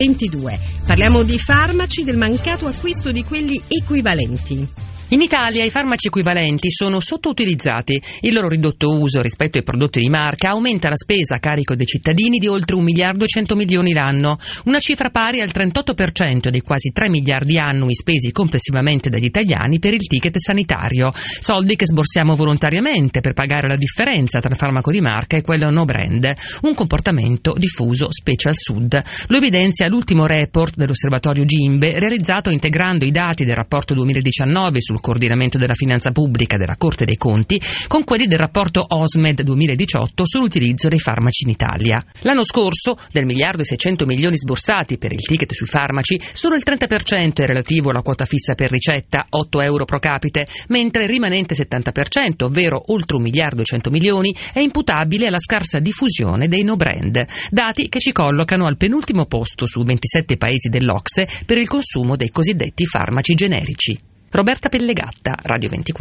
22. Parliamo di farmaci, del mancato acquisto di quelli equivalenti. In Italia i farmaci equivalenti sono sottoutilizzati. Il loro ridotto uso rispetto ai prodotti di marca aumenta la spesa a carico dei cittadini di oltre 1 miliardo e 100 milioni l'anno, una cifra pari al 38% dei quasi 3 miliardi annui spesi complessivamente dagli italiani per il ticket sanitario. Soldi che sborsiamo volontariamente per pagare la differenza tra il farmaco di marca e quello no brand, un comportamento diffuso specie al sud. Lo evidenzia l'ultimo report dell'osservatorio Gimbe, realizzato integrando i dati del rapporto 2019 sul coordinamento della finanza pubblica della Corte dei Conti con quelli del rapporto OSMED 2018 sull'utilizzo dei farmaci in Italia. L'anno scorso, del 1 miliardo e 600 milioni sborsati per il ticket sui farmaci, solo il 30% è relativo alla quota fissa per ricetta, 8 euro pro capite, mentre il rimanente 70%, ovvero oltre 1 miliardo e 100 milioni, è imputabile alla scarsa diffusione dei no brand, dati che ci collocano al penultimo posto su 27 paesi dell'OCSE per il consumo dei cosiddetti farmaci generici. Roberta Pellegatta, Radio 24.